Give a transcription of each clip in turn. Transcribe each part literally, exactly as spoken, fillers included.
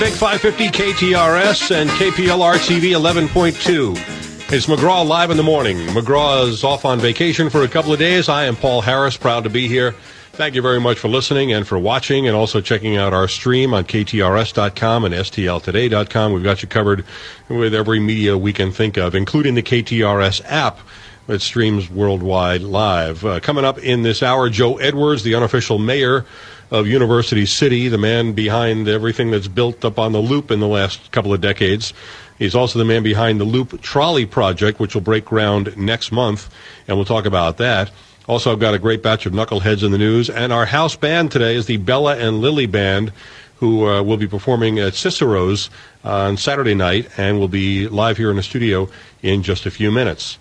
Big five fifty K T R S and K P L R T V eleven point two. It's McGraw Live in the Morning. McGraw is off on vacation for a couple of days. I am Paul Harris, proud to be here. Thank you very much for listening and for watching and also checking out our stream on K T R S dot com and S T L today dot com. We've got you covered with every media we can think of, including the K T R S app that streams worldwide live. Uh, coming up in this hour, Joe Edwards, the unofficial mayor of University City, the man behind everything that's built up on the Loop in the last couple of decades. He's also the man behind the Loop Trolley Project, which will break ground next month, and we'll talk about that. Also, I've got a great batch of knuckleheads in the news, and our house band today is the Bella and Lily Band, who uh, will be performing at Cicero's uh, on Saturday night, and will be live here in the studio in just a few minutes.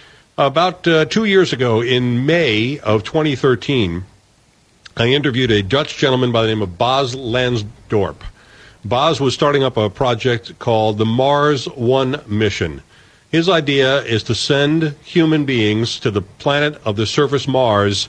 About uh, two years ago, in May of twenty thirteen, I interviewed a Dutch gentleman by the name of Bas Lansdorp. Bas was starting up a project called the Mars One Mission. His idea is to send human beings to the planet of the surface Mars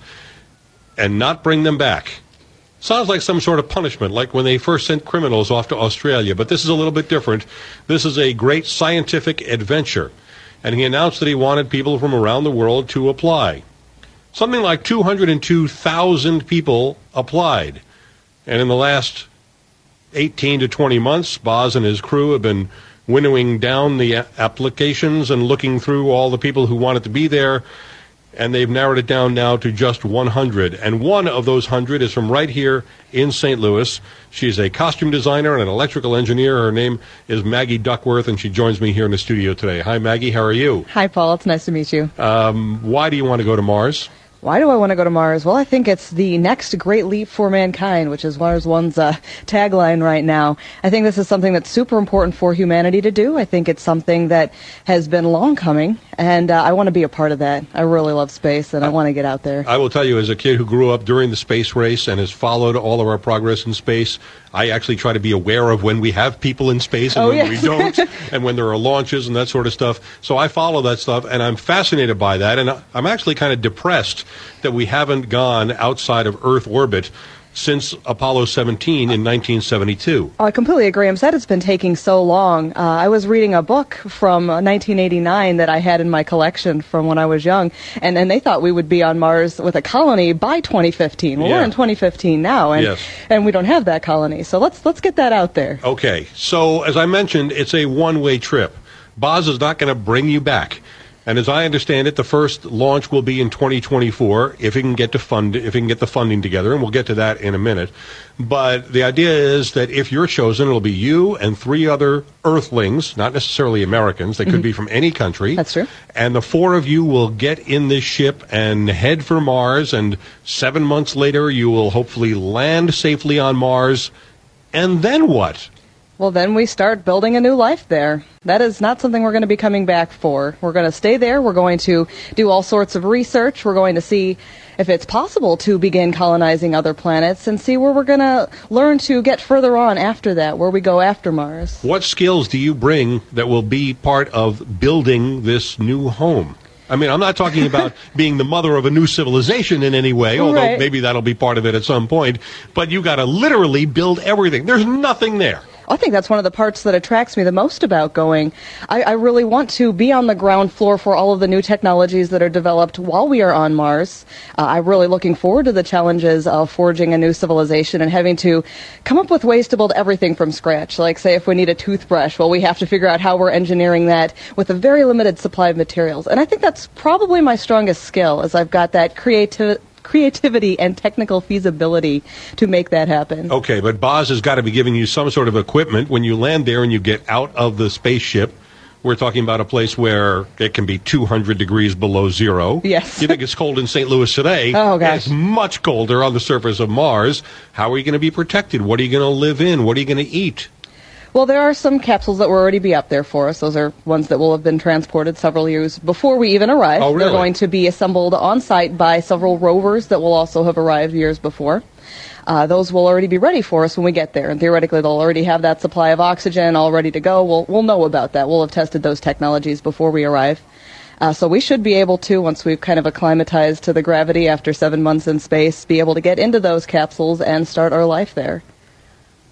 and not bring them back. Sounds like some sort of punishment, like when they first sent criminals off to Australia, but this is a little bit different. This is a great scientific adventure, and he announced that he wanted people from around the world to apply. Something like two hundred two thousand people applied. And in the last eighteen to twenty months, Bas and his crew have been winnowing down the applications and looking through all the people who wanted to be there. And they've narrowed it down now to just one hundred. And one of those one hundred is from right here in Saint Louis. She's a costume designer and an electrical engineer. Her name is Maggie Duckworth, and she joins me here in the studio today. Hi, Maggie. How are you? Hi, Paul. It's nice to meet you. Um, why do you want to go to Mars? Why do I want to go to Mars? Well, I think it's the next great leap for mankind, which is Mars One's uh, tagline right now. I think this is something that's super important for humanity to do. I think it's something that has been long coming, and uh, I want to be a part of that. I really love space, and I want to get out there. I will tell you, as a kid who grew up during the space race and has followed all of our progress in space, I actually try to be aware of when we have people in space and oh, when yes. we don't, and when there are launches and that sort of stuff. So I follow that stuff, and I'm fascinated by that, and I'm actually kind of depressed that we haven't gone outside of Earth orbit since Apollo seventeen in nineteen seventy-two. Oh, I completely agree. I'm sad it's been taking so long. Uh, I was reading a book from uh, nineteen eighty-nine that I had in my collection from when I was young, and, and they thought we would be on Mars with a colony by twenty fifteen. Well, yeah. we're in twenty fifteen now, and yes. and we don't have that colony. So let's let's get that out there. Okay. So, as I mentioned, it's a one-way trip. Bas is not going to bring you back. And as I understand it, the first launch will be in twenty twenty-four if he can get to fund, if he can get the funding together, and we'll get to that in a minute. But the idea is that if you're chosen, it'll be you and three other Earthlings, not necessarily Americans. They could mm-hmm. be from any country. That's true. And the four of you will get in this ship and head for Mars. And seven months later, you will hopefully land safely on Mars. And then what? Well, then we start building a new life there. That is not something we're going to be coming back for. We're going to stay there. We're going to do all sorts of research. We're going to see if it's possible to begin colonizing other planets and see where we're going to learn to get further on after that, where we go after Mars. What skills do you bring that will be part of building this new home? I mean, I'm not talking about being the mother of a new civilization in any way, although right. maybe that'll be part of it at some point. But you got to literally build everything. There's nothing there. I think that's one of the parts that attracts me the most about going. I, I really want to be on the ground floor for all of the new technologies that are developed while we are on Mars. Uh, I'm really looking forward to the challenges of forging a new civilization and having to come up with ways to build everything from scratch. Like, say, if we need a toothbrush, well, we have to figure out how we're engineering that with a very limited supply of materials. And I think that's probably my strongest skill, is I've got that creativity. creativity and technical feasibility to make that happen. Okay, but Bas has got to be giving you some sort of equipment when you land there and you get out of the spaceship. We're talking about a place where it can be two hundred degrees below zero. Yes. You think it's cold in Saint Louis today. Oh, gosh. It's much colder on the surface of Mars. How are you going to be protected? What are you going to live in? What are you going to eat? Well, there are some capsules that will already be up there for us. Those are ones that will have been transported several years before we even arrive. Oh, really? They're going to be assembled on site by several rovers that will also have arrived years before. Uh, those will already be ready for us when we get there, and theoretically they'll already have that supply of oxygen all ready to go. We'll, we'll know about that. We'll have tested those technologies before we arrive. Uh, so we should be able to, once we've kind of acclimatized to the gravity after seven months in space, be able to get into those capsules and start our life there.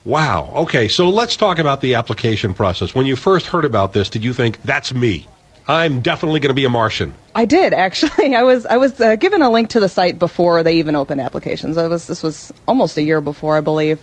Wow. Okay, so let's talk about the application process. When you first heard about this, did you think, that's me? I'm definitely going to be a Martian. I did, actually. I was I was uh, given a link to the site before they even opened applications. I was This was almost a year before, I believe.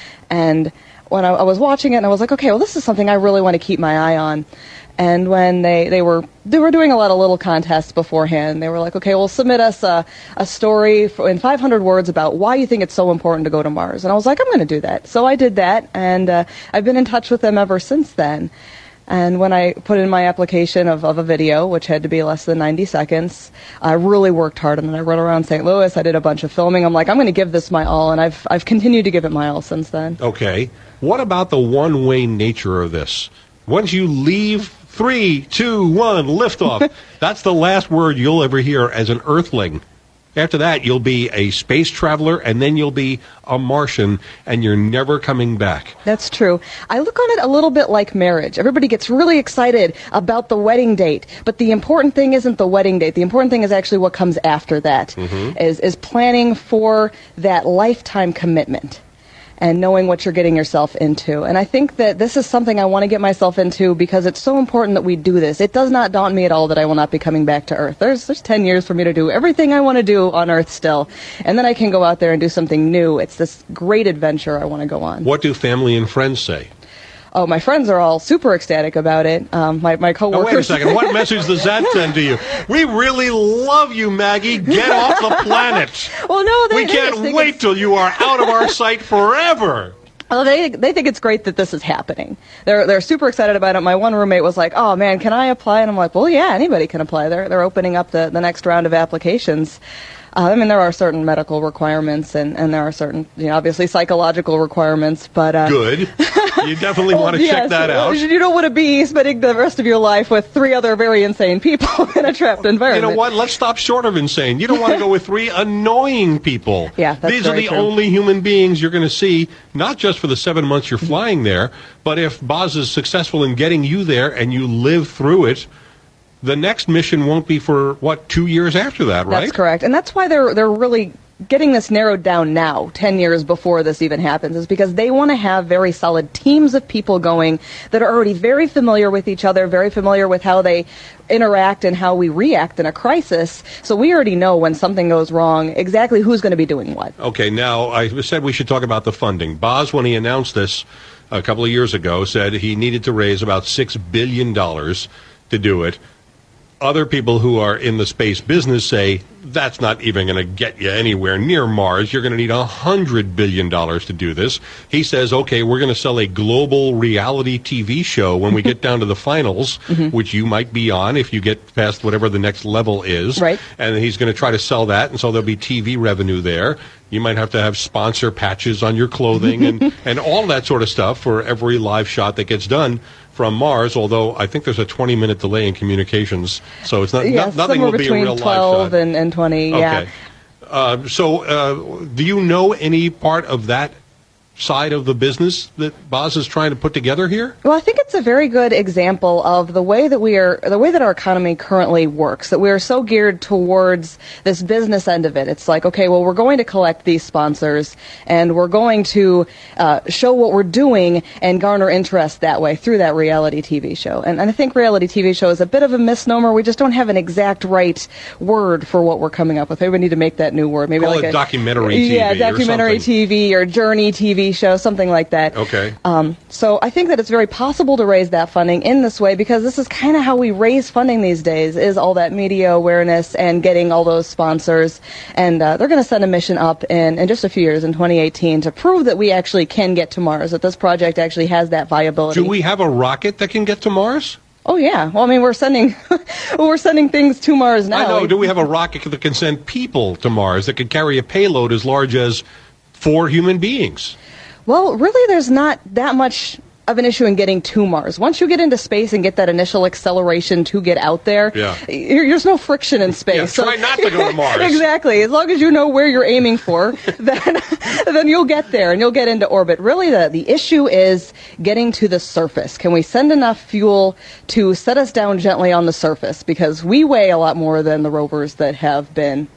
And when I, I was watching it, and I was like, okay, well, this is something I really want to keep my eye on. And when they, they were they were doing a lot of little contests beforehand, they were like, okay, well, submit us a, a story for, in five hundred words about why you think it's so important to go to Mars. And I was like, I'm going to do that. So I did that, and uh, I've been in touch with them ever since then. And when I put in my application of, of a video, which had to be less than ninety seconds, I really worked hard on it. I rode around Saint Louis. I did a bunch of filming. I'm like, I'm going to give this my all, and I've I've continued to give it my all since then. Okay. What about the one-way nature of this? Once you leave, three, two, one, liftoff. That's the last word you'll ever hear as an Earthling. After that, you'll be a space traveler, and then you'll be a Martian, and you're never coming back. That's true. I look on it a little bit like marriage. Everybody gets really excited about the wedding date, but the important thing isn't the wedding date. The important thing is actually what comes after that, mm-hmm. is, is planning for that lifetime commitment and knowing what you're getting yourself into. And I think that this is something I want to get myself into because it's so important that we do this. It does not daunt me at all that I will not be coming back to Earth. There's, there's ten years for me to do everything I want to do on Earth still. And then I can go out there and do something new. It's this great adventure I want to go on. What do family and friends say? Oh, my friends are all super ecstatic about it. Um, my, my coworkers... Oh, wait a second. What message does that send to you? We really love you, Maggie. Get off the planet. Well, no, they, we they can't wait till you are out of our sight forever. Well, they they think it's great that this is happening. They're they're super excited about it. My one roommate was like, "Oh man, can I apply?" And I'm like, "Well, yeah, anybody can apply." They're they're opening up the, the next round of applications. Uh, I mean, there are certain medical requirements, and, and there are certain, you know, obviously psychological requirements, but... Uh, Good. You definitely well, want to yes, check that out. You don't want to be spending the rest of your life with three other very insane people in a trapped environment. You know what? Let's stop short of insane. You don't want to go with three annoying people. Yeah, that's These are the true. only human beings you're going to see, not just for the seven months you're flying there, but if Boz is successful in getting you there and you live through it, the next mission won't be for, what, two years after that, right? That's correct. And that's why they're they're really getting this narrowed down now, ten years before this even happens, is because they want to have very solid teams of people going that are already very familiar with each other, very familiar with how they interact and how we react in a crisis. So we already know when something goes wrong exactly who's going to be doing what. Okay, now I said we should talk about the funding. Boz, when he announced this a couple of years ago, said he needed to raise about six billion dollars to do it. Other people who are in the space business say that's not even going to get you anywhere near Mars. You're going to need one hundred billion dollars to do this. He says, okay, we're going to sell a global reality T V show when we get down to the finals, mm-hmm. which you might be on if you get past whatever the next level is. Right. And he's going to try to sell that, and so there'll be T V revenue there. You might have to have sponsor patches on your clothing and, and all that sort of stuff for every live shot that gets done from Mars, although I think there's a twenty-minute delay in communications, so it's not, yeah, no, nothing will be a real live shot. twelve and, and twenty, yeah. Okay. Uh, so uh, do you know any part of that side of the business that Boz is trying to put together here? Well, I think it's a very good example of the way that we are, the way that our economy currently works, that we are so geared towards this business end of it. It's like, okay, well, we're going to collect these sponsors, and we're going to uh, show what we're doing and garner interest that way through that reality T V show. And, and I think reality T V show is a bit of a misnomer. We just don't have an exact right word for what we're coming up with. Maybe we need to make that new word. Maybe Call like it a documentary T V. Yeah, documentary or T V or journey T V show, something like that. Okay. Um, so I think that it's very possible to raise that funding in this way, because this is kind of how we raise funding these days, is all that media awareness and getting all those sponsors. And uh, they're going to send a mission up in, in just a few years, in twenty eighteen, to prove that we actually can get to Mars, that this project actually has that viability. Do we have a rocket that can get to Mars? Oh, yeah. Well, I mean, we're sending we're sending things to Mars now. I know. Do we have a rocket that can send people to Mars, that could carry a payload as large as four human beings? Well, really, there's not that much of an issue in getting to Mars. Once you get into space and get that initial acceleration to get out there, yeah. you're, there's no friction in space. Yeah, try so, not to go to Mars. Exactly. As long as you know where you're aiming for, then then you'll get there and you'll get into orbit. Really, the, the issue is getting to the surface. Can we send enough fuel to set us down gently on the surface? Because we weigh a lot more than the rovers that have been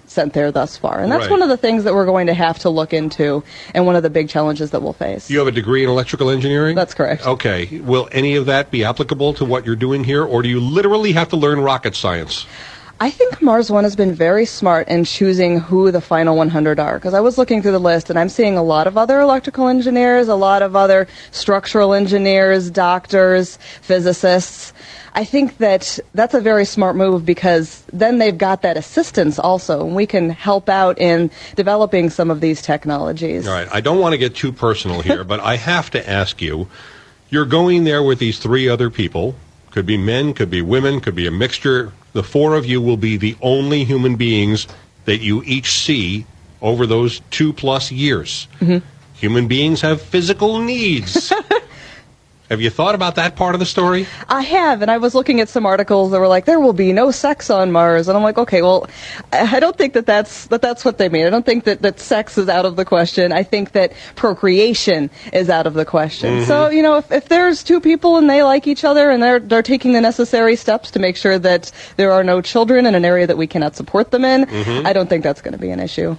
sent there thus far. And that's Right. one of the things that we're going to have to look into and one of the big challenges that we'll face. You have a degree in electrical engineering? That's correct. Okay. Will any of that be applicable to what you're doing here, or do you literally have to learn rocket science? I think Mars One has been very smart in choosing who the final one hundred are, because I was looking through the list and I'm seeing a lot of other electrical engineers, a lot of other structural engineers, doctors, physicists. I think that that's a very smart move because then they've got that assistance also, and we can help out in developing some of these technologies. All right. I don't want to get too personal here, but I have to ask you, you're going there with these three other people. Could be men, could be women, could be a mixture. The four of you will be the only human beings that you each see over those two-plus years. Mm-hmm. Human beings have physical needs. Have you thought about that part of the story? I have, and I was looking at some articles that were like, there will be no sex on Mars. And I'm like, okay, well, I don't think that that's, that that's what they mean. I don't think that, that sex is out of the question. I think that procreation is out of the question. Mm-hmm. So, you know, if, if there's two people and they like each other and they're, they're taking the necessary steps to make sure that there are no children in an area that we cannot support them in, Mm-hmm. I don't think that's going to be an issue.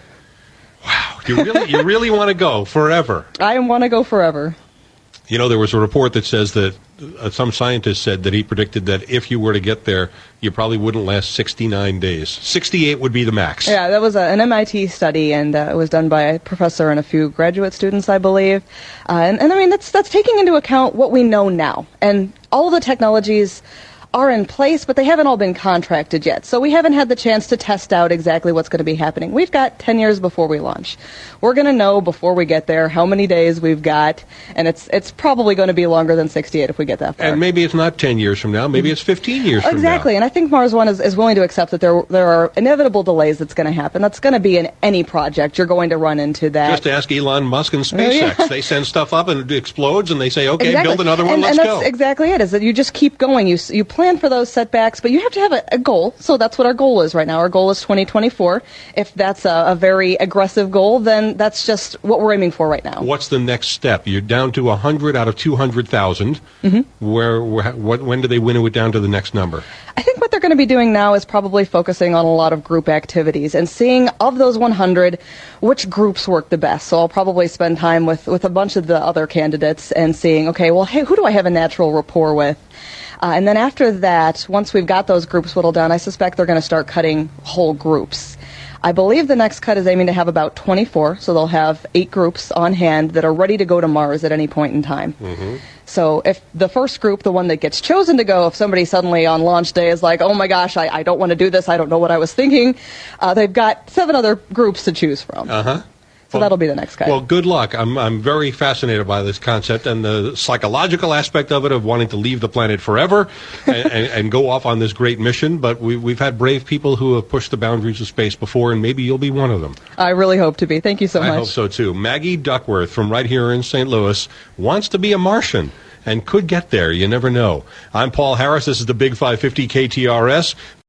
Wow. You really, you really want to go forever? I want to go forever. You know, there was a report that says that uh, some scientist said that he predicted that if you were to get there, you probably wouldn't last sixty-nine days. sixty-eight would be the max. Yeah, that was a, an M I T study, and uh, it was done by a professor and a few graduate students, I believe. Uh, and, and I mean, that's that's taking into account what we know now, and all of the technologies are in place, but they haven't all been contracted yet. So we haven't had the chance to test out exactly what's going to be happening. We've got ten years before we launch. We're going to know before we get there how many days we've got, and it's it's probably going to be longer than sixty-eight if we get that far. And maybe it's not ten years from now. Maybe it's fifteen years from now. Exactly, and I think Mars One is, is willing to accept that there there are inevitable delays that's going to happen. That's going to be in any project. You're going to run into that. Just ask Elon Musk and SpaceX. Oh, yeah. They send stuff up and it explodes, and they say, okay, Exactly. build another one, and, let's and that's go. exactly it, is that you just keep going. You, s- you plan for those setbacks, but you have to have a, a goal. So that's what our goal is right now. Our goal is twenty twenty-four. If that's a, a very aggressive goal, then that's just what we're aiming for right now. What's the next step? You're down to one hundred out of two hundred thousand. Mm-hmm. Where, where what, when do they winnow it down to the next number? I think what they're going to be doing now is probably focusing on a lot of group activities and seeing, of those one hundred, which groups work the best. So I'll probably spend time with, with a bunch of the other candidates and seeing, okay, well, hey, who do I have a natural rapport with? Uh, and then after that, once we've got those groups whittled down, I suspect they're going to start cutting whole groups. I believe the next cut is aiming to have about twenty-four, so they'll have eight groups on hand that are ready to go to Mars at any point in time. Mm-hmm. So if the first group, the one that gets chosen to go, if somebody suddenly on launch day is like, oh my gosh, I, I don't want to do this, I don't know what I was thinking, uh, they've got seven other groups to choose from. Uh-huh. So Well- that'll be the next cut. Well, good luck. I'm I'm very fascinated by this concept and the psychological aspect of it, of wanting to leave the planet forever and, and, and go off on this great mission. But we, we've had brave people who have pushed the boundaries of space before, and maybe you'll be one of them. I really hope to be. Thank you so I much. hope so, too. Maggie Duckworth from right here in Saint Louis wants to be a Martian and could get there. You never know. I'm Paul Harris. This is the Big five fifty K T R S.